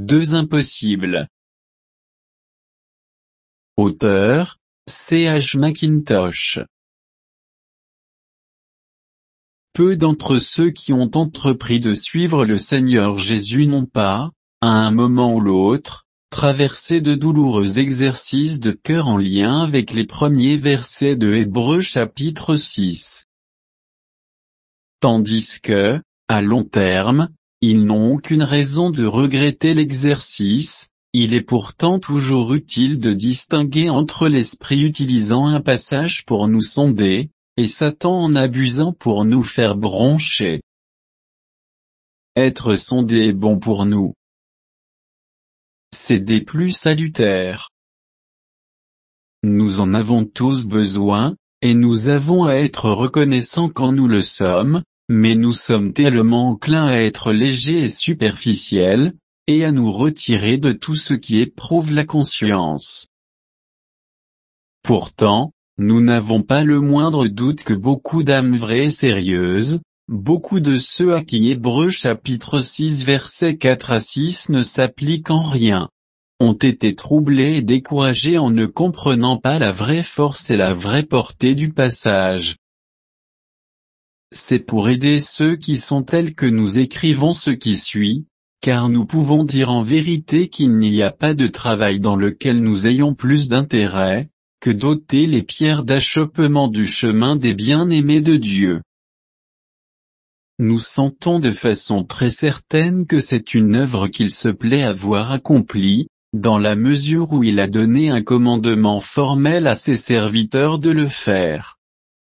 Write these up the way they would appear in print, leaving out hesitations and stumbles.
deux impossibles. Auteur, C.H. Mackintosh. Peu d'entre ceux qui ont entrepris de suivre le Seigneur Jésus n'ont pas, à un moment ou l'autre, traversé de douloureux exercices de cœur en lien avec les premiers versets de Hébreux chapitre 6. Tandis que, à long terme, ils n'ont aucune raison de regretter l'exercice, il est pourtant toujours utile de distinguer entre l'esprit utilisant un passage pour nous sonder, et Satan en abusant pour nous faire broncher. Être sondé est bon pour nous. C'est des plus salutaires. Nous en avons tous besoin, et nous avons à être reconnaissants quand nous le sommes, mais nous sommes tellement enclins à être légers et superficiels, et à nous retirer de tout ce qui éprouve la conscience. Pourtant, nous n'avons pas le moindre doute que beaucoup d'âmes vraies et sérieuses, beaucoup de ceux à qui Hébreux chapitre 6 versets 4 à 6 ne s'appliquent en rien, ont été troublés et découragés en ne comprenant pas la vraie force et la vraie portée du passage. C'est pour aider ceux qui sont tels que nous écrivons ce qui suit, car nous pouvons dire en vérité qu'il n'y a pas de travail dans lequel nous ayons plus d'intérêt, que d'ôter les pierres d'achoppement du chemin des bien-aimés de Dieu. Nous sentons de façon très certaine que c'est une œuvre qu'il se plaît à voir accomplie, dans la mesure où il a donné un commandement formel à ses serviteurs de le faire.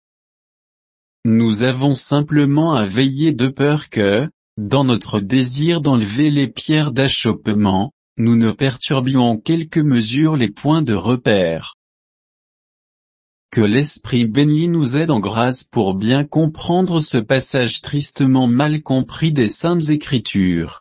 Nous avons simplement à veiller de peur que, dans notre désir d'enlever les pierres d'achoppement, nous ne perturbions en quelque mesure les points de repère. Que l'Esprit béni nous aide en grâce pour bien comprendre ce passage tristement mal compris des Saintes Écritures.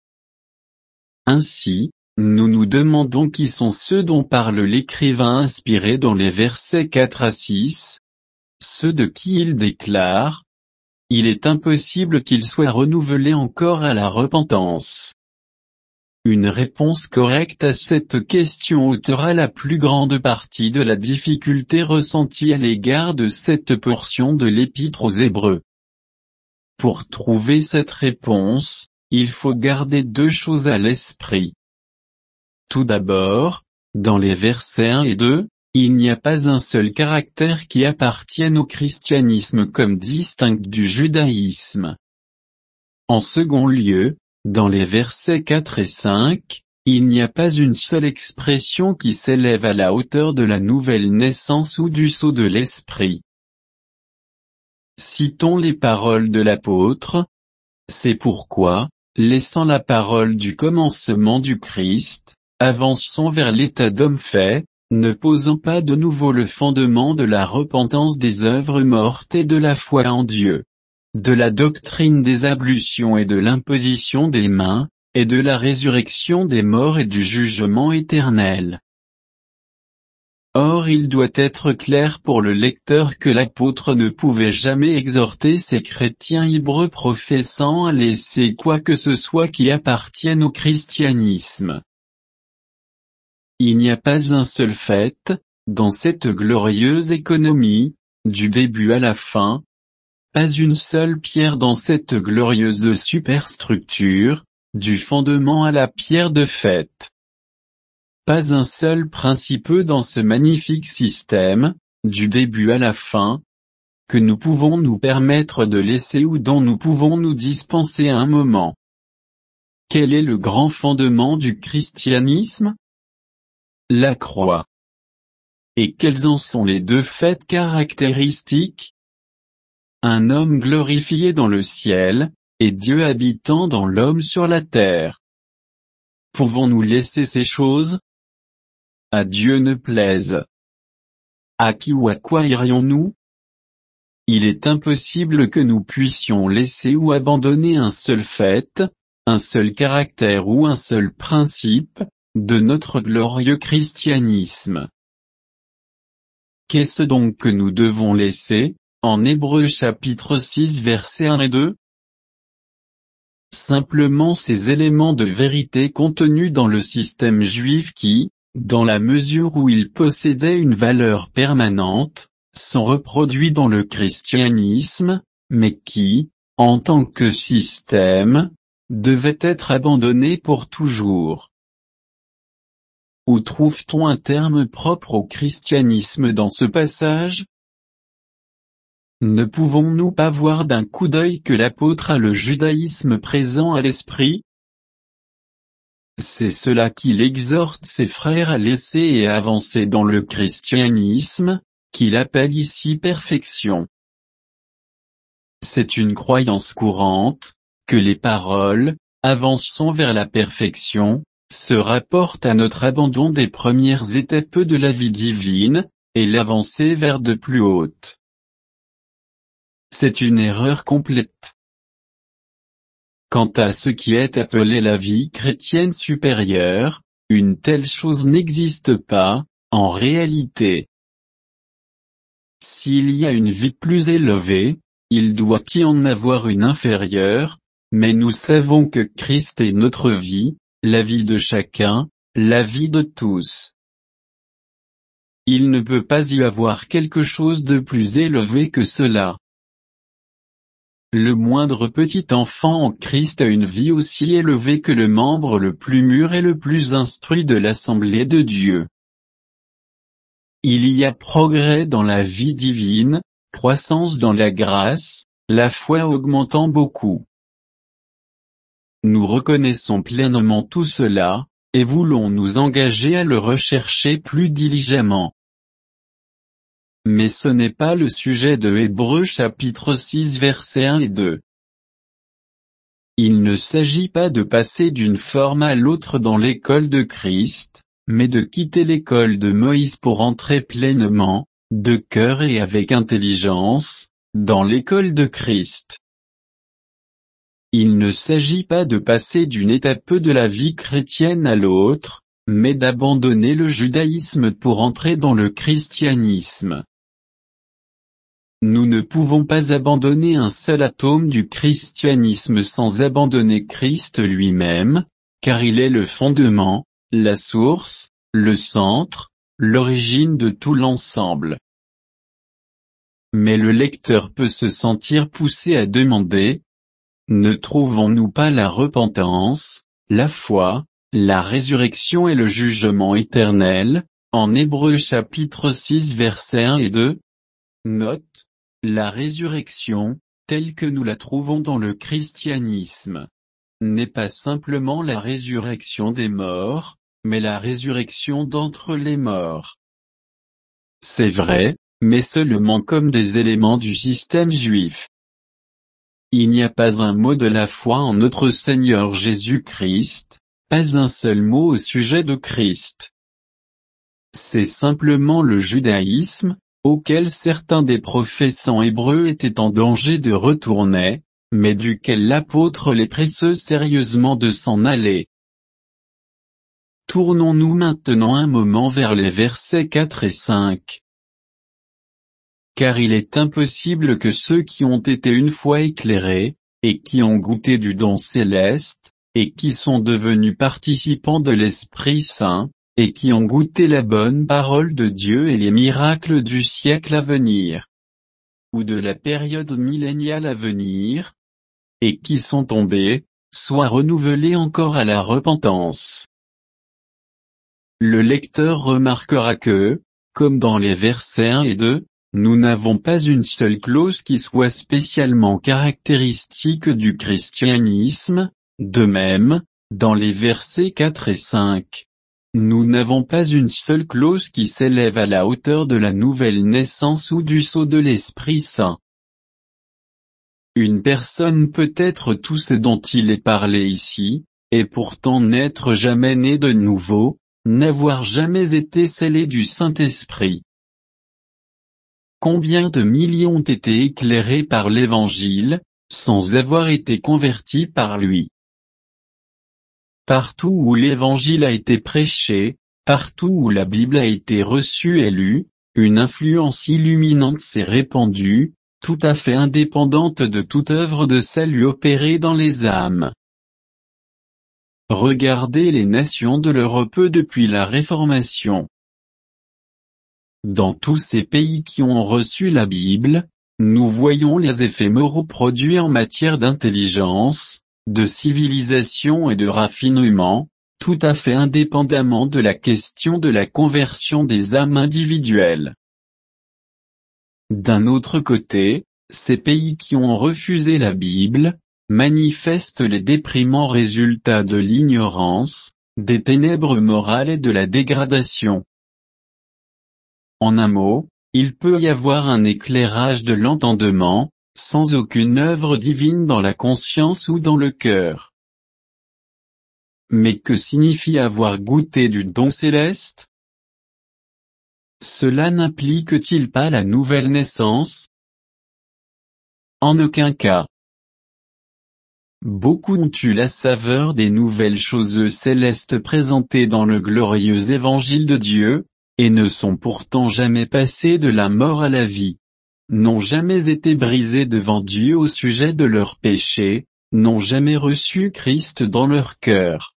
Ainsi, nous nous demandons qui sont ceux dont parle l'écrivain inspiré dans les versets 4 à 6, ceux de qui il déclare: il est impossible qu'ils soient renouvelés encore à la repentance. Une réponse correcte à cette question ôtera la plus grande partie de la difficulté ressentie à l'égard de cette portion de l'Épître aux Hébreux. Pour trouver cette réponse, il faut garder deux choses à l'esprit. Tout d'abord, dans les versets 1 et 2, il n'y a pas un seul caractère qui appartienne au christianisme comme distinct du judaïsme. En second lieu, dans les versets 4 et 5, il n'y a pas une seule expression qui s'élève à la hauteur de la nouvelle naissance ou du sceau de l'esprit. Citons les paroles de l'apôtre. C'est pourquoi, laissant la parole du commencement du Christ, avançons vers l'état d'homme fait, ne posant pas de nouveau le fondement de la repentance des œuvres mortes et de la foi en Dieu, de la doctrine des ablutions et de l'imposition des mains, et de la résurrection des morts et du jugement éternel. Or il doit être clair pour le lecteur que l'apôtre ne pouvait jamais exhorter ces chrétiens hébreux professant à laisser quoi que ce soit qui appartienne au christianisme. Il n'y a pas un seul fait, dans cette glorieuse économie, du début à la fin, pas une seule pierre dans cette glorieuse superstructure, du fondement à la pierre de faite. Pas un seul principe dans ce magnifique système, du début à la fin, que nous pouvons nous permettre de laisser ou dont nous pouvons nous dispenser un moment. Quel est le grand fondement du christianisme? La croix. Et quels en sont les deux faits caractéristiques? Un homme glorifié dans le ciel, et Dieu habitant dans l'homme sur la terre. Pouvons-nous laisser ces choses? À Dieu ne plaise. À qui ou à quoi irions-nous? Il est impossible que nous puissions laisser ou abandonner un seul fait, un seul caractère ou un seul principe, de notre glorieux christianisme. Qu'est-ce donc que nous devons laisser, en Hébreux chapitre 6 versets 1 et 2? simplement ces éléments de vérité contenus dans le système juif qui, dans la mesure où ils possédaient une valeur permanente, sont reproduits dans le christianisme, mais qui, en tant que système, devaient être abandonnés pour toujours. Où trouve-t-on un terme propre au christianisme dans ce passage? Ne pouvons-nous pas voir d'un coup d'œil que l'apôtre a le judaïsme présent à l'esprit? C'est cela qu'il exhorte ses frères à laisser et à avancer dans le christianisme, qu'il appelle ici perfection. C'est une croyance courante, que les paroles, avançons vers la perfection, se rapportent à notre abandon des premières étapes de la vie divine, et l'avancée vers de plus hautes. C'est une erreur complète. Quant à ce qui est appelé la vie chrétienne supérieure, une telle chose n'existe pas, en réalité. S'il y a une vie plus élevée, il doit y en avoir une inférieure, mais nous savons que Christ est notre vie, la vie de chacun, la vie de tous. Il ne peut pas y avoir quelque chose de plus élevé que cela. Le moindre petit enfant en Christ a une vie aussi élevée que le membre le plus mûr et le plus instruit de l'Assemblée de Dieu. Il y a progrès dans la vie divine, croissance dans la grâce, la foi augmentant beaucoup. Nous reconnaissons pleinement tout cela, et voulons nous engager à le rechercher plus diligemment. Mais ce n'est pas le sujet de Hébreux chapitre 6 versets 1 et 2. Il ne s'agit pas de passer d'une forme à l'autre dans l'école de Christ, mais de quitter l'école de Moïse pour entrer pleinement, de cœur et avec intelligence, dans l'école de Christ. Il ne s'agit pas de passer d'une étape de la vie chrétienne à l'autre, mais d'abandonner le judaïsme pour entrer dans le christianisme. Nous ne pouvons pas abandonner un seul atome du christianisme sans abandonner Christ lui-même, car il est le fondement, la source, le centre, l'origine de tout l'ensemble. Mais le lecteur peut se sentir poussé à demander: ne trouvons-nous pas la repentance, la foi, la résurrection et le jugement éternel, en Hébreux chapitre 6 versets 1 et 2? Note: la résurrection, telle que nous la trouvons dans le christianisme, n'est pas simplement la résurrection des morts, mais la résurrection d'entre les morts. C'est vrai, mais seulement comme des éléments du système juif. Il n'y a pas un mot de la foi en notre Seigneur Jésus-Christ, pas un seul mot au sujet de Christ. C'est simplement le judaïsme, auquel certains des professants hébreux étaient en danger de retourner, mais duquel l'apôtre les presse sérieusement de s'en aller. Tournons-nous maintenant un moment vers les versets 4 et 5. Car il est impossible que ceux qui ont été une fois éclairés, et qui ont goûté du don céleste, et qui sont devenus participants de l'Esprit Saint, et qui ont goûté la bonne parole de Dieu et les miracles du siècle à venir, ou de la période milléniale à venir, et qui sont tombés, soient renouvelés encore à la repentance. Le lecteur remarquera que, comme dans les versets 1 et 2, nous n'avons pas une seule clause qui soit spécialement caractéristique du christianisme. De même, dans les versets 4 et 5, nous n'avons pas une seule clause qui s'élève à la hauteur de la nouvelle naissance ou du sceau de l'Esprit Saint. Une personne peut être tout ce dont il est parlé ici, et pourtant n'être jamais née de nouveau, n'avoir jamais été scellée du Saint-Esprit. Combien de millions ont été éclairés par l'Évangile, sans avoir été convertis par lui? Partout où l'Évangile a été prêché, partout où la Bible a été reçue et lue, une influence illuminante s'est répandue, tout à fait indépendante de toute œuvre de salut opérée dans les âmes. regardez les nations de l'Europe depuis la Réformation. Dans tous ces pays qui ont reçu la Bible, nous voyons les effets moraux produits en matière d'intelligence, de civilisation et de raffinement, tout à fait indépendamment de la question de la conversion des âmes individuelles. D'un autre côté, ces pays qui ont refusé la Bible, manifestent les déprimants résultats de l'ignorance, des ténèbres morales et de la dégradation. En un mot, il peut y avoir un éclairage de l'entendement, sans aucune œuvre divine dans la conscience ou dans le cœur. Mais que signifie avoir goûté du don céleste? Cela n'implique-t-il pas la nouvelle naissance? En aucun cas. Beaucoup ont eu la saveur des nouvelles choses célestes présentées dans le glorieux évangile de Dieu, et ne sont pourtant jamais passés de la mort à la vie, n'ont jamais été brisés devant Dieu au sujet de leurs péchés, n'ont jamais reçu Christ dans leur cœur.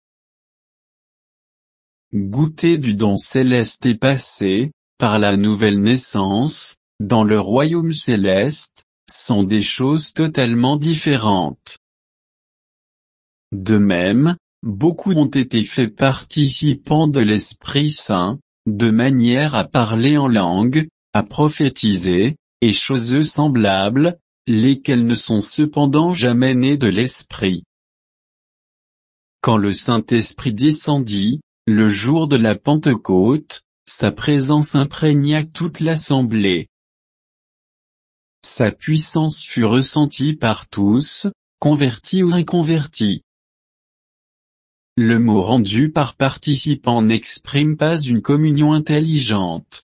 Goûter du don céleste et passer, par la nouvelle naissance, dans le royaume céleste, sont des choses totalement différentes. De même, beaucoup ont été faits participants de l'Esprit Saint, de manière à parler en langue, à prophétiser, et choses semblables, lesquelles ne sont cependant jamais nées de l'Esprit. Quand le Saint-Esprit descendit, le jour de la Pentecôte, sa présence imprégna toute l'assemblée. Sa puissance fut ressentie par tous, convertis ou inconvertis. Le mot rendu par participant n'exprime pas une communion intelligente.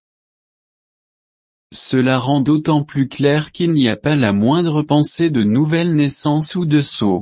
Cela rend d'autant plus clair qu'il n'y a pas la moindre pensée de nouvelle naissance ou de sceau.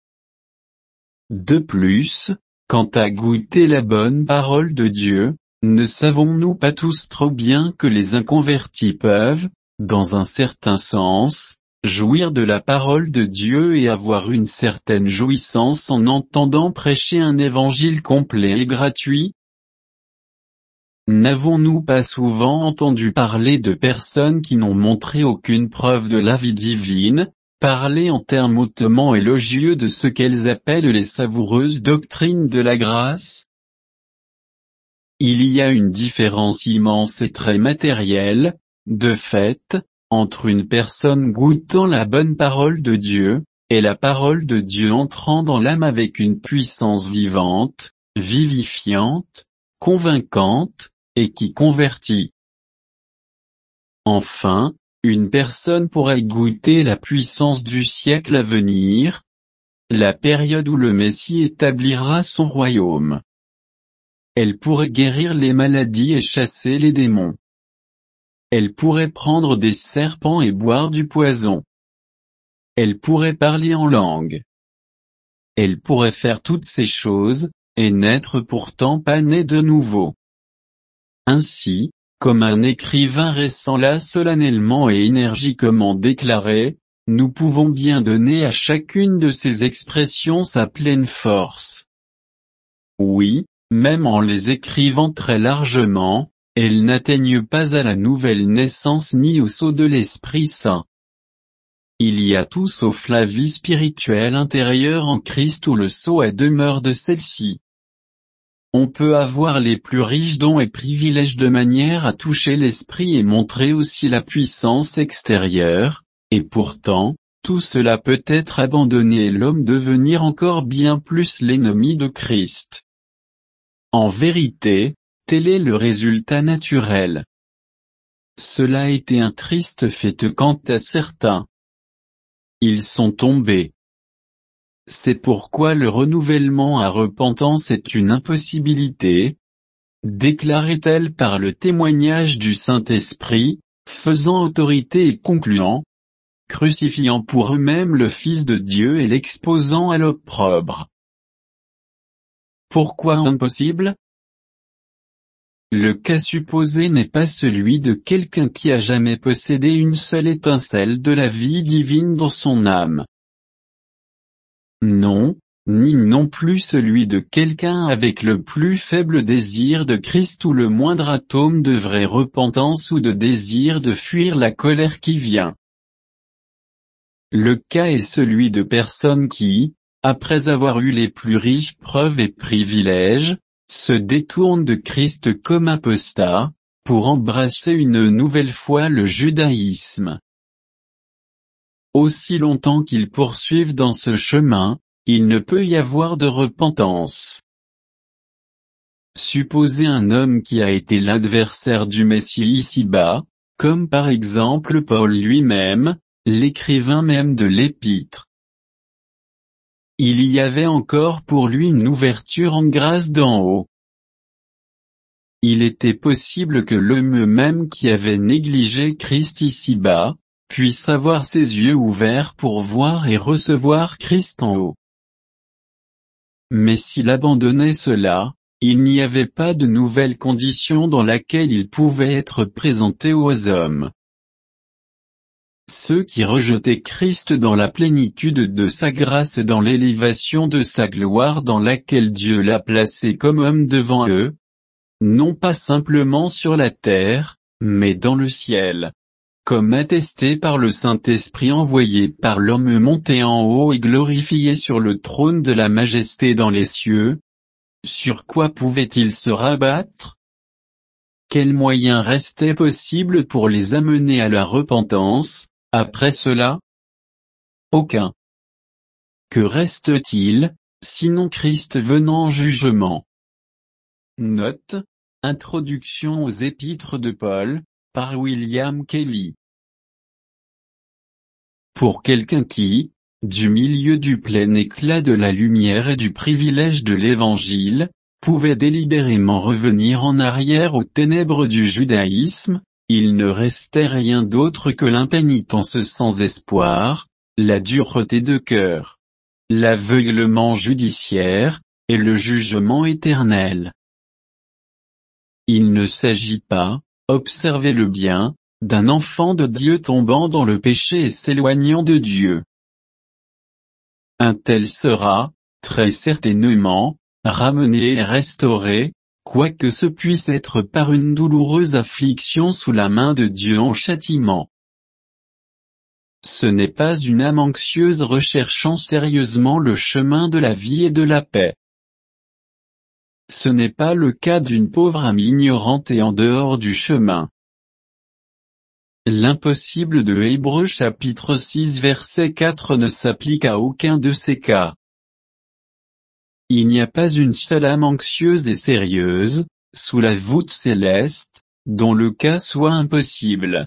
De plus, quant à goûter la bonne parole de Dieu, ne savons-nous pas tous trop bien que les inconvertis peuvent, dans un certain sens, jouir de la parole de Dieu et avoir une certaine jouissance en entendant prêcher un évangile complet et gratuit? N'avons-nous pas souvent entendu parler de personnes qui n'ont montré aucune preuve de la vie divine, parler en termes hautement élogieux de ce qu'elles appellent les savoureuses doctrines de la grâce? Il y a une différence immense et très matérielle, de fait, entre une personne goûtant la bonne parole de Dieu, et la parole de Dieu entrant dans l'âme avec une puissance vivante, vivifiante, convaincante, et qui convertit. Enfin, une personne pourrait goûter la puissance du siècle à venir, la période où le Messie établira son royaume. Elle pourrait guérir les maladies et chasser les démons. Elle pourrait prendre des serpents et boire du poison. Elle pourrait parler en langue. Elle pourrait faire toutes ces choses, et n'être pourtant pas née de nouveau. Ainsi, comme un écrivain récent l'a solennellement et énergiquement déclaré, nous pouvons bien donner à chacune de ces expressions sa pleine force. Oui, même en les écrivant très largement, elles n'atteignent pas à la nouvelle naissance ni au sceau de l'Esprit Saint. Il y a tout sauf la vie spirituelle intérieure en Christ où le sceau est demeure de celle-ci. On peut avoir les plus riches dons et privilèges de manière à toucher l'esprit et montrer aussi la puissance extérieure, et pourtant, tout cela peut être abandonné et l'homme devenir encore bien plus l'ennemi de Christ. En vérité, tel est le résultat naturel. Cela a été un triste fait quant à certains. Ils sont tombés. C'est pourquoi le renouvellement à repentance est une impossibilité, déclarait-elle par le témoignage du Saint-Esprit, faisant autorité et concluant, crucifiant pour eux-mêmes le Fils de Dieu et l'exposant à l'opprobre. Pourquoi impossible? Le cas supposé n'est pas celui de quelqu'un qui a jamais possédé une seule étincelle de la vie divine dans son âme. Non, ni non plus celui de quelqu'un avec le plus faible désir de Christ ou le moindre atome de vraie repentance ou de désir de fuir la colère qui vient. Le cas est celui de personnes qui, après avoir eu les plus riches preuves et privilèges, se détournent de Christ comme apostats, pour embrasser une nouvelle fois le judaïsme. Aussi longtemps qu'ils poursuivent dans ce chemin, il ne peut y avoir de repentance. Supposez un homme qui a été l'adversaire du Messie ici-bas, comme par exemple Paul lui-même, l'écrivain même de l'Épître. Il y avait encore pour lui une ouverture en grâce d'en haut. Il était possible que l'homme même qui avait négligé Christ ici-bas, puisse avoir ses yeux ouverts pour voir et recevoir Christ en haut. Mais s'il abandonnait cela, il n'y avait pas de nouvelle condition dans laquelle il pouvait être présenté aux hommes. Ceux qui rejetaient Christ dans la plénitude de sa grâce et dans l'élévation de sa gloire dans laquelle Dieu l'a placé comme homme devant eux, non pas simplement sur la terre, mais dans le ciel. Comme attesté par le Saint-Esprit envoyé par l'homme monté en haut et glorifié sur le trône de la majesté dans les cieux, sur quoi pouvait-il se rabattre? Quel moyen restait possible pour les amener à la repentance, après cela? Aucun. Que reste-t-il, sinon Christ venant en jugement? Note, Introduction aux Épîtres de Paul, par William Kelly. Pour quelqu'un qui, du milieu du plein éclat de la lumière et du privilège de l'Évangile, pouvait délibérément revenir en arrière aux ténèbres du judaïsme, il ne restait rien d'autre que l'impénitence sans espoir, la dureté de cœur, l'aveuglement judiciaire, et le jugement éternel. Il ne s'agit pas, observez-le bien, d'un enfant de Dieu tombant dans le péché et s'éloignant de Dieu. Un tel sera, très certainement, ramené et restauré, quoique ce puisse être par une douloureuse affliction sous la main de Dieu en châtiment. Ce n'est pas une âme anxieuse recherchant sérieusement le chemin de la vie et de la paix. Ce n'est pas le cas d'une pauvre âme ignorante et en dehors du chemin. L'impossible de Hébreux chapitre 6 verset 4 ne s'applique à aucun de ces cas. Il n'y a pas une seule âme anxieuse et sérieuse, sous la voûte céleste, dont le cas soit impossible.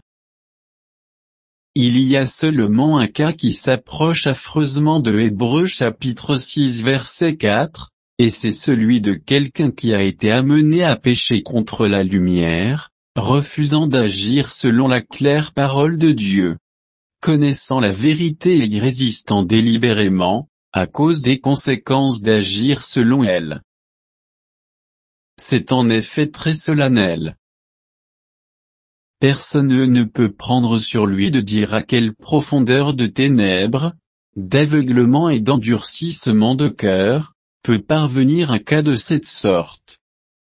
Il y a seulement un cas qui s'approche affreusement de Hébreux chapitre 6 verset 4, et c'est celui de quelqu'un qui a été amené à pécher contre la lumière, refusant d'agir selon la claire parole de Dieu. Connaissant la vérité et y résistant délibérément, à cause des conséquences d'agir selon elle. C'est en effet très solennel. Personne ne peut prendre sur lui de dire à quelle profondeur de ténèbres, d'aveuglement et d'endurcissement de cœur, peut parvenir un cas de cette sorte.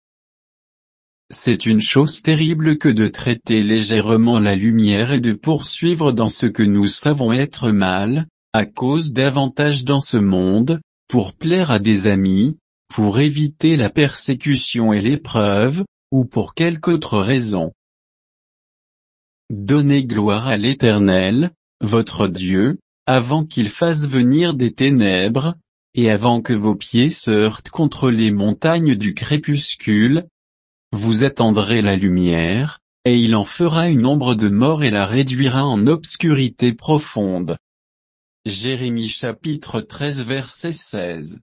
C'est une chose terrible que de traiter légèrement la lumière et de poursuivre dans ce que nous savons être mal, à cause d'avantages dans ce monde, pour plaire à des amis, pour éviter la persécution et l'épreuve, ou pour quelque autre raison. Donnez gloire à l'Éternel, votre Dieu, avant qu'il fasse venir des ténèbres, et avant que vos pieds se heurtent contre les montagnes du crépuscule. Vous attendrez la lumière, et il en fera une ombre de mort et la réduira en obscurité profonde. Jérémie chapitre 13 verset 16.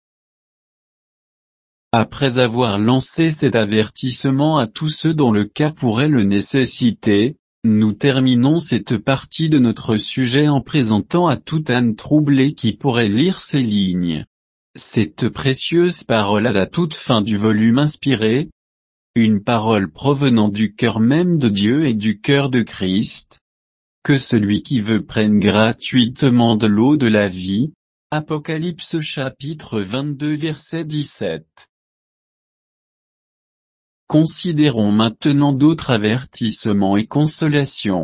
Après avoir lancé cet avertissement à tous ceux dont le cas pourrait le nécessiter, nous terminons cette partie de notre sujet en présentant à toute âme troublée qui pourrait lire ces lignes. Cette précieuse parole à la toute fin du volume inspiré, une parole provenant du cœur même de Dieu et du cœur de Christ, que celui qui veut prenne gratuitement de l'eau de la vie, Apocalypse chapitre 22 verset 17. Considérons maintenant d'autres avertissements et consolations.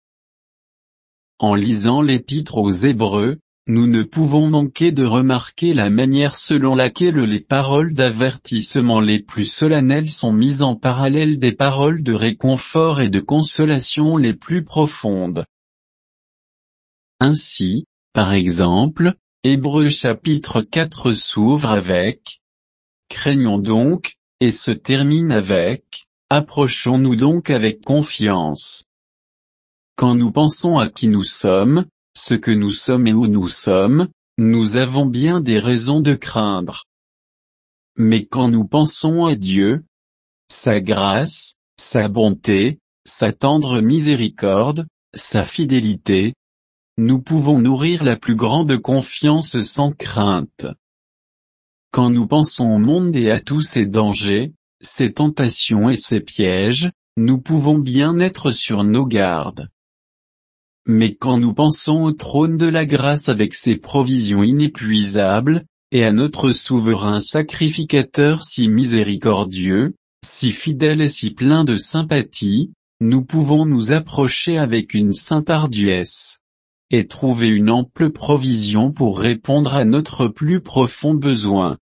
En lisant l'épître aux Hébreux, nous ne pouvons manquer de remarquer la manière selon laquelle les paroles d'avertissement les plus solennelles sont mises en parallèle des paroles de réconfort et de consolation les plus profondes. Ainsi, par exemple, Hébreux chapitre 4 s'ouvre avec « Craignons donc », et se termine avec « Approchons-nous donc avec confiance ». Quand nous pensons à qui nous sommes, ce que nous sommes et où nous sommes, nous avons bien des raisons de craindre. Mais quand nous pensons à Dieu, sa grâce, sa bonté, sa tendre miséricorde, sa fidélité, nous pouvons nourrir la plus grande confiance sans crainte. Quand nous pensons au monde et à tous ses dangers, ses tentations et ses pièges, nous pouvons bien être sur nos gardes. Mais quand nous pensons au trône de la grâce avec ses provisions inépuisables, et à notre souverain sacrificateur si miséricordieux, si fidèle et si plein de sympathie, nous pouvons nous approcher avec une sainte hardiesse et trouver une ample provision pour répondre à notre plus profond besoin.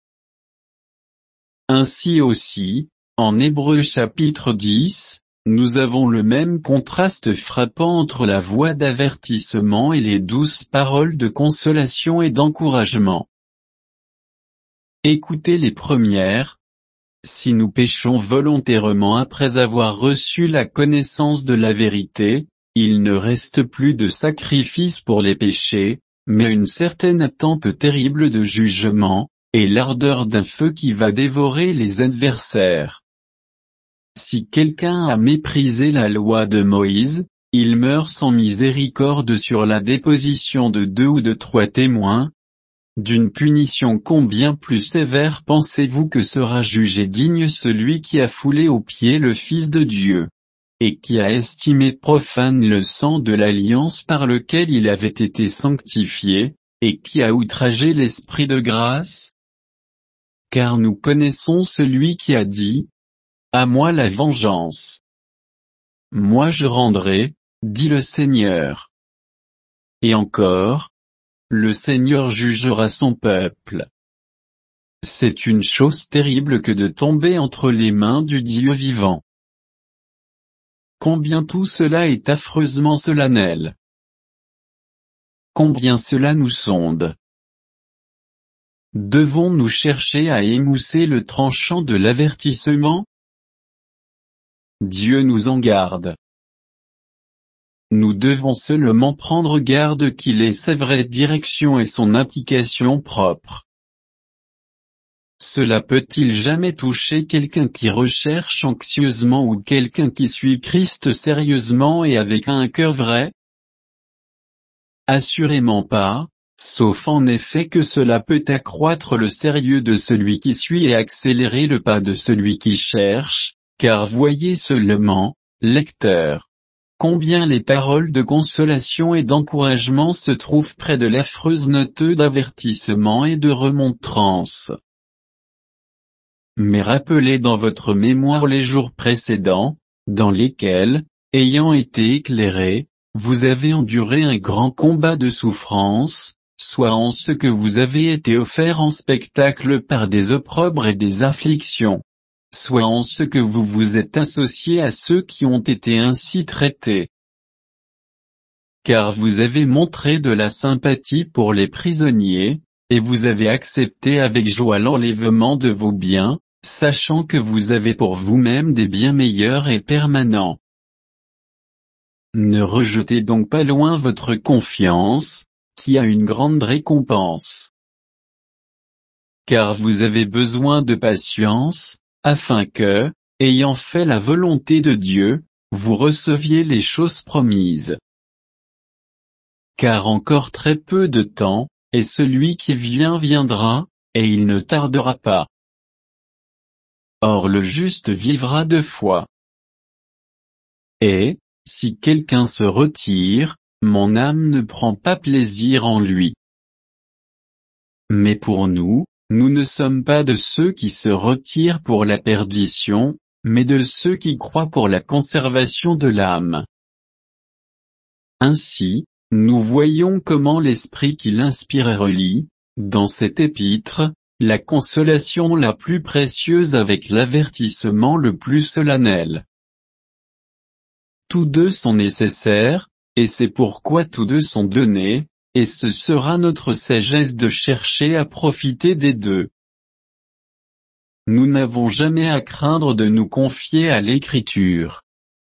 Ainsi aussi, en Hébreux chapitre 10, nous avons le même contraste frappant entre la voix d'avertissement et les douces paroles de consolation et d'encouragement. Écoutez les premières. Si nous péchons volontairement après avoir reçu la connaissance de la vérité, il ne reste plus de sacrifice pour les péchés, mais une certaine attente terrible de jugement, et l'ardeur d'un feu qui va dévorer les adversaires. Si quelqu'un a méprisé la loi de Moïse, il meurt sans miséricorde sur la déposition de 2 ou de 3 témoins. D'une punition combien plus sévère pensez-vous que sera jugé digne celui qui a foulé aux pieds le Fils de Dieu, et qui a estimé profane le sang de l'alliance par lequel il avait été sanctifié, et qui a outragé l'Esprit de grâce? Car nous connaissons celui qui a dit, « À moi la vengeance. Moi je rendrai, dit le Seigneur. » Et encore, le Seigneur jugera son peuple. C'est une chose terrible que de tomber entre les mains du Dieu vivant. Combien tout cela est affreusement solennel. Combien cela nous sonde. Devons-nous chercher à émousser le tranchant de l'avertissement? Dieu nous en garde. Nous devons seulement prendre garde qu'il ait sa vraie direction et son application propre. Cela peut-il jamais toucher quelqu'un qui recherche anxieusement ou quelqu'un qui suit Christ sérieusement et avec un cœur vrai? Assurément pas, sauf en effet que cela peut accroître le sérieux de celui qui suit et accélérer le pas de celui qui cherche, car voyez seulement, lecteurs, combien les paroles de consolation et d'encouragement se trouvent près de l'affreuse note d'avertissement et de remontrance. Mais rappelez dans votre mémoire les jours précédents, dans lesquels, ayant été éclairés, vous avez enduré un grand combat de souffrance, soit en ce que vous avez été offert en spectacle par des opprobres et des afflictions, soit en ce que vous vous êtes associés à ceux qui ont été ainsi traités. Car vous avez montré de la sympathie pour les prisonniers, et vous avez accepté avec joie l'enlèvement de vos biens, sachant que vous avez pour vous-même des biens meilleurs et permanents. Ne rejetez donc pas loin votre confiance, qui a une grande récompense. Car vous avez besoin de patience, afin que, ayant fait la volonté de Dieu, vous receviez les choses promises. Car encore très peu de temps, et celui qui vient viendra, et il ne tardera pas. Or le juste vivra de foi. Et, si quelqu'un se retire, mon âme ne prend pas plaisir en lui. Mais pour nous, nous ne sommes pas de ceux qui se retirent pour la perdition, mais de ceux qui croient pour la conservation de l'âme. Ainsi, nous voyons comment l'Esprit qui l'inspire relie, dans cet épître, la consolation la plus précieuse avec l'avertissement le plus solennel. Tous deux sont nécessaires, et c'est pourquoi tous deux sont donnés, et ce sera notre sagesse de chercher à profiter des deux. Nous n'avons jamais à craindre de nous confier à l'Écriture.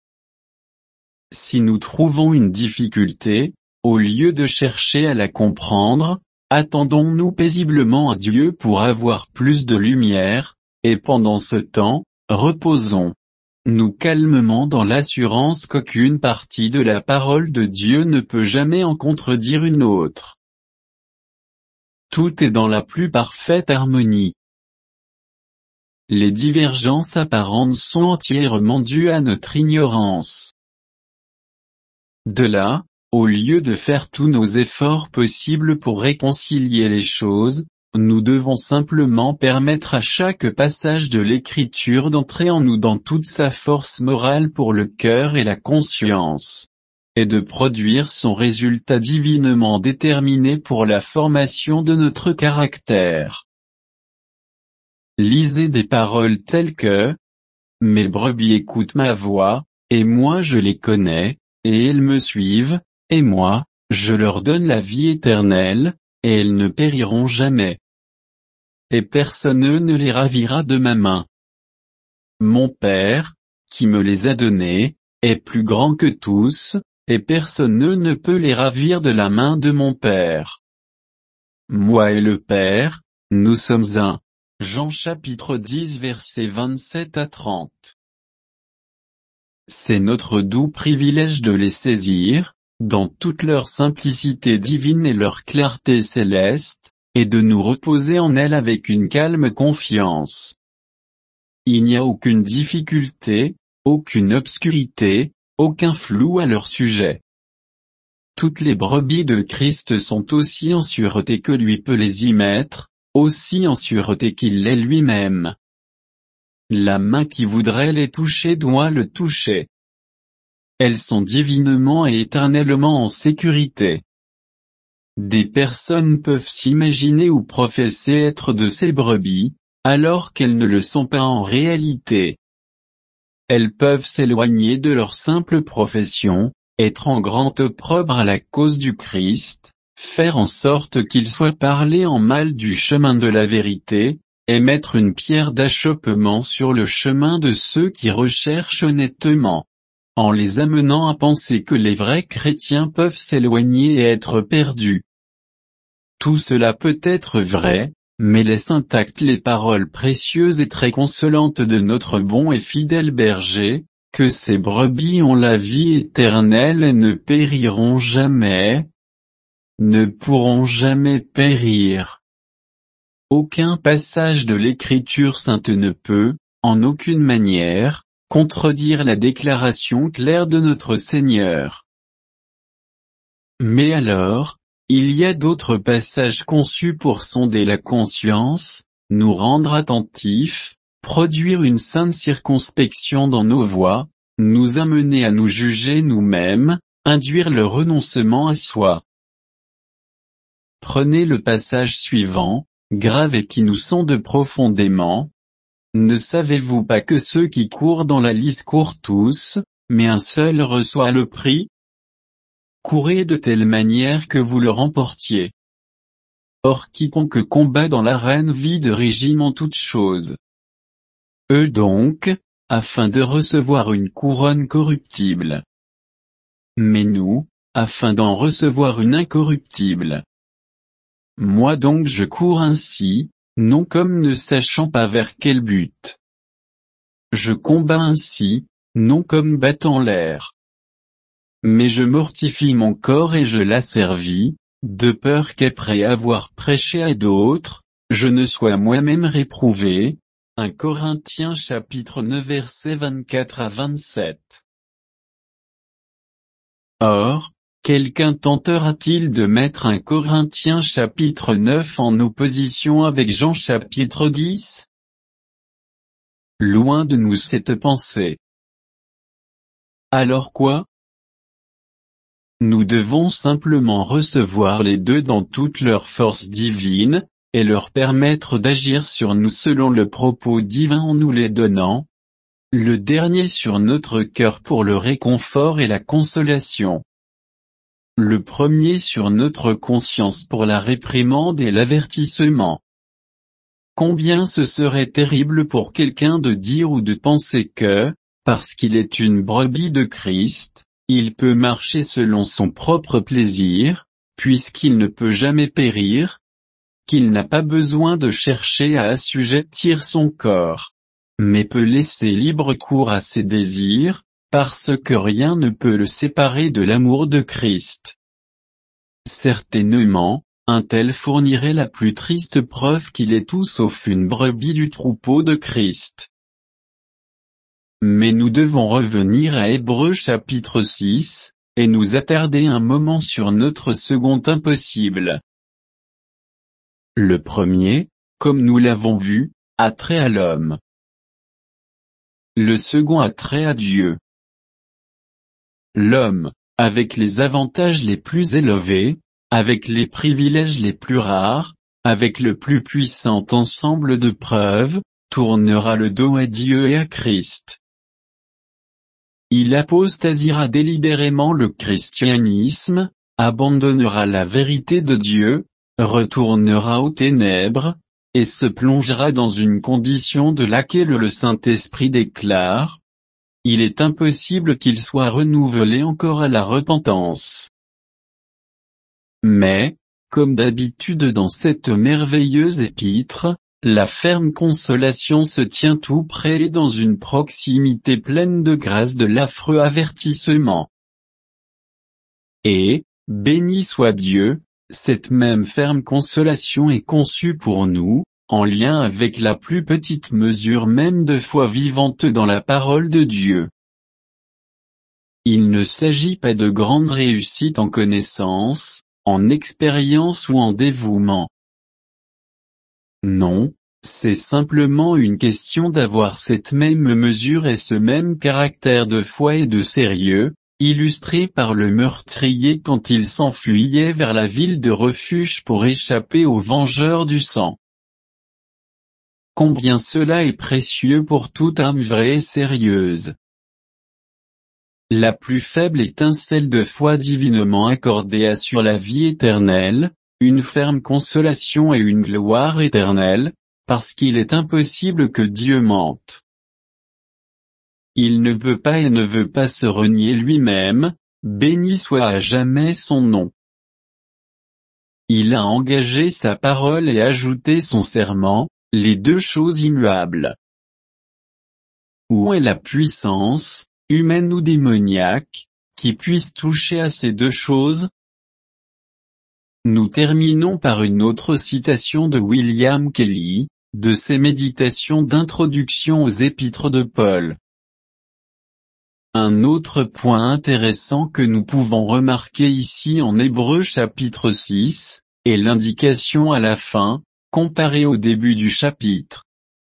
Si nous trouvons une difficulté, au lieu de chercher à la comprendre, attendons-nous paisiblement à Dieu pour avoir plus de lumière, et pendant ce temps, reposons-nous calmement dans l'assurance qu'aucune partie de la parole de Dieu ne peut jamais en contredire une autre. Tout est dans la plus parfaite harmonie. Les divergences apparentes sont entièrement dues à notre ignorance. De là, au lieu de faire tous nos efforts possibles pour réconcilier les choses, nous devons simplement permettre à chaque passage de l'Écriture d'entrer en nous dans toute sa force morale pour le cœur et la conscience, et de produire son résultat divinement déterminé pour la formation de notre caractère. Lisez des paroles telles que « Mes brebis écoutent ma voix, et moi je les connais, et elles me suivent, et moi, je leur donne la vie éternelle, et elles ne périront jamais. Et personne ne les ravira de ma main. Mon Père, qui me les a donnés, est plus grand que tous, et personne ne peut les ravir de la main de mon Père. Moi et le Père, nous sommes un. » Jean chapitre 10 versets 27 à 30. C'est notre doux privilège de les saisir, dans toute leur simplicité divine et leur clarté céleste, et de nous reposer en elles avec une calme confiance. Il n'y a aucune difficulté, aucune obscurité, aucun flou à leur sujet. Toutes les brebis de Christ sont aussi en sûreté que lui peut les y mettre, aussi en sûreté qu'il l'est lui-même. La main qui voudrait les toucher doit le toucher. Elles sont divinement et éternellement en sécurité. Des personnes peuvent s'imaginer ou professer être de ces brebis, alors qu'elles ne le sont pas en réalité. Elles peuvent s'éloigner de leur simple profession, être en grand opprobre à la cause du Christ, faire en sorte qu'il soit parlé en mal du chemin de la vérité, et mettre une pierre d'achoppement sur le chemin de ceux qui recherchent honnêtement, en les amenant à penser que les vrais chrétiens peuvent s'éloigner et être perdus. Tout cela peut être vrai, mais laisse intactes les paroles précieuses et très consolantes de notre bon et fidèle berger, que ces brebis ont la vie éternelle et ne périront jamais, ne pourront jamais périr. Aucun passage de l'Écriture sainte ne peut, en aucune manière, contredire la déclaration claire de notre Seigneur. Mais alors, il y a d'autres passages conçus pour sonder la conscience, nous rendre attentifs, produire une sainte circonspection dans nos voies, nous amener à nous juger nous-mêmes, induire le renoncement à soi. Prenez le passage suivant, grave et qui nous sonde profondément. Ne savez-vous pas que ceux qui courent dans la lice courent tous, mais un seul reçoit le prix? Courez de telle manière que vous le remportiez. Or quiconque combat dans l'arène vit de régime en toutes choses. Eux donc, afin de recevoir une couronne corruptible. Mais nous, afin d'en recevoir une incorruptible. Moi donc je cours ainsi, non comme ne sachant pas vers quel but. Je combats ainsi, non comme battant l'air. Mais je mortifie mon corps et je l'asservis, de peur qu'après avoir prêché à d'autres, je ne sois moi-même réprouvé. 1 Corinthiens chapitre 9 versets 24 à 27. Or, Quelqu'un tentera-t-il de mettre 1 Corinthiens chapitre 9 en opposition avec Jean chapitre 10? Loin de nous cette pensée. Alors quoi? Nous devons simplement recevoir les deux dans toute leur force divine, et leur permettre d'agir sur nous selon le propos divin en nous les donnant. Le dernier sur notre cœur pour le réconfort et la consolation. Le premier sur notre conscience pour la réprimande et l'avertissement. Combien ce serait terrible pour quelqu'un de dire ou de penser que, parce qu'il est une brebis de Christ, il peut marcher selon son propre plaisir, puisqu'il ne peut jamais périr, qu'il n'a pas besoin de chercher à assujettir son corps, mais peut laisser libre cours à ses désirs, parce que rien ne peut le séparer de l'amour de Christ. Certainement, un tel fournirait la plus triste preuve qu'il est tout sauf une brebis du troupeau de Christ. Mais nous devons revenir à Hébreux chapitre 6, et nous attarder un moment sur notre second impossible. Le premier, comme nous l'avons vu, a trait à l'homme. Le second a trait à Dieu. L'homme, avec les avantages les plus élevés, avec les privilèges les plus rares, avec le plus puissant ensemble de preuves, tournera le dos à Dieu et à Christ. Il apostasiera délibérément le christianisme, abandonnera la vérité de Dieu, retournera aux ténèbres, et se plongera dans une condition de laquelle le Saint-Esprit déclare: il est impossible qu'il soit renouvelé encore à la repentance. Mais, comme d'habitude dans cette merveilleuse épître, la ferme consolation se tient tout près et dans une proximité pleine de grâce de l'affreux avertissement. Et, béni soit Dieu, cette même ferme consolation est conçue pour nous, en lien avec la plus petite mesure même de foi vivante dans la parole de Dieu. Il ne s'agit pas de grande réussite en connaissance, en expérience ou en dévouement. Non, c'est simplement une question d'avoir cette même mesure et ce même caractère de foi et de sérieux, illustré par le meurtrier quand il s'enfuyait vers la ville de refuge pour échapper aux vengeurs du sang. Combien cela est précieux pour toute âme vraie et sérieuse. La plus faible étincelle de foi divinement accordée assure la vie éternelle, une ferme consolation et une gloire éternelle, parce qu'il est impossible que Dieu mente. Il ne peut pas et ne veut pas se renier lui-même, béni soit à jamais son nom. Il a engagé sa parole et ajouté son serment, les deux choses immuables. Où est la puissance, humaine ou démoniaque, qui puisse toucher à ces deux choses? Nous terminons par une autre citation de William Kelly, de ses méditations d'introduction aux épîtres de Paul. Un autre point intéressant que nous pouvons remarquer ici en Hébreux chapitre 6, est l'indication à la fin, comparée au début du chapitre.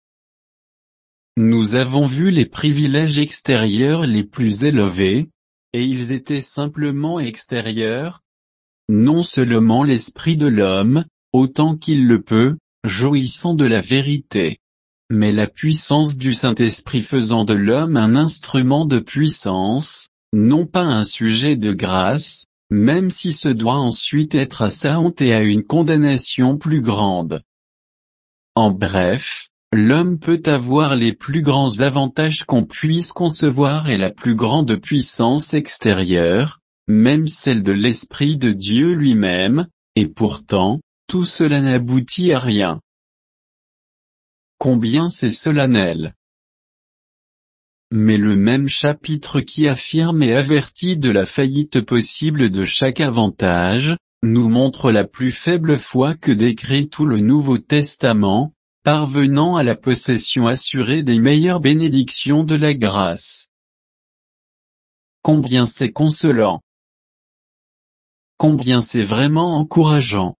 Nous avons vu les privilèges extérieurs les plus élevés, et ils étaient simplement extérieurs. Non seulement l'esprit de l'homme, autant qu'il le peut, jouissant de la vérité, mais la puissance du Saint-Esprit faisant de l'homme un instrument de puissance, non pas un sujet de grâce, même si ce doit ensuite être à sa honte et à une condamnation plus grande. En bref, l'homme peut avoir les plus grands avantages qu'on puisse concevoir et la plus grande puissance extérieure, même celle de l'Esprit de Dieu lui-même, et pourtant, tout cela n'aboutit à rien. Combien c'est solennel. Mais le même chapitre qui affirme et avertit de la faillite possible de chaque avantage, nous montre la plus faible foi que décrit tout le Nouveau Testament, parvenant à la possession assurée des meilleures bénédictions de la grâce. Combien c'est consolant. combien c'est vraiment encourageant.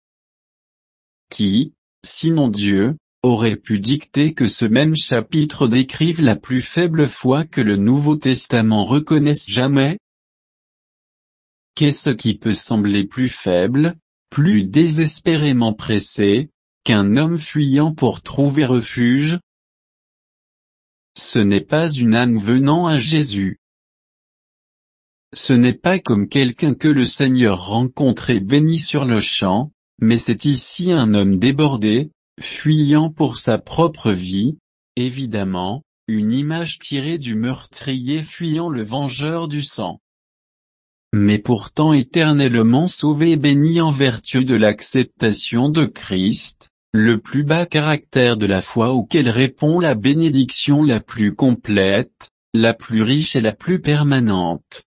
Qui, sinon Dieu, aurait pu dicter que ce même chapitre décrive la plus faible foi que le Nouveau Testament reconnaisse jamais? Qu'est-ce qui peut sembler plus faible, plus désespérément pressé, qu'un homme fuyant pour trouver refuge? Ce n'est pas une âme venant à Jésus. Ce n'est pas comme quelqu'un que le Seigneur rencontre et bénit sur le champ, mais c'est ici un homme débordé, fuyant pour sa propre vie, évidemment, une image tirée du meurtrier fuyant le vengeur du sang. Mais pourtant éternellement sauvé et béni en vertu de l'acceptation de Christ, le plus bas caractère de la foi auquel répond la bénédiction la plus complète, la plus riche et la plus permanente.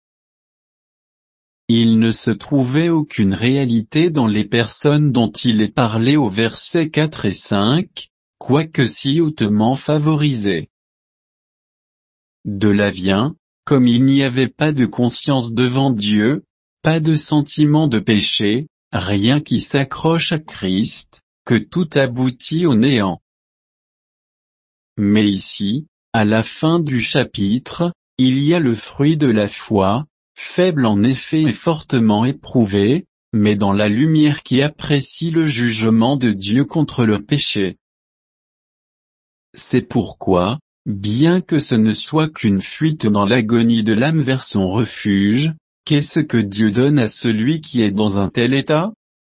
Il ne se trouvait aucune réalité dans les personnes dont il est parlé aux versets 4 et 5, quoique si hautement favorisées. De là vient, comme il n'y avait pas de conscience devant Dieu, pas de sentiment de péché, rien qui s'accroche à Christ, que tout aboutit au néant. Mais ici, à la fin du chapitre, il y a le fruit de la foi, faible en effet et fortement éprouvé, mais dans la lumière qui apprécie le jugement de Dieu contre le péché. C'est pourquoi, bien que ce ne soit qu'une fuite dans l'agonie de l'âme vers son refuge, qu'est-ce que Dieu donne à celui qui est dans un tel état?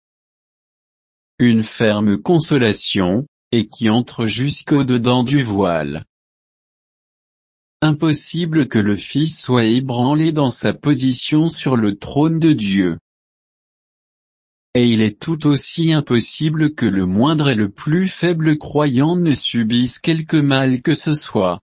Une ferme consolation, et qui entre jusqu'au-dedans du voile. Impossible que le Fils soit ébranlé dans sa position sur le trône de Dieu. Et il est tout aussi impossible que le moindre et le plus faible croyant ne subisse quelque mal que ce soit.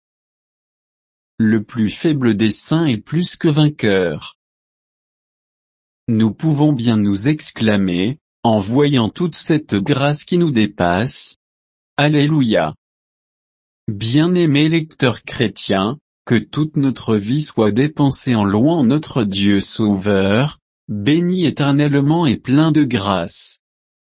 Le plus faible des saints est plus que vainqueur. Nous pouvons bien nous exclamer, en voyant toute cette grâce qui nous dépasse, Alléluia! Bien-aimés lecteurs chrétiens, que toute notre vie soit dépensée en louant notre Dieu Sauveur, béni éternellement et plein de grâce.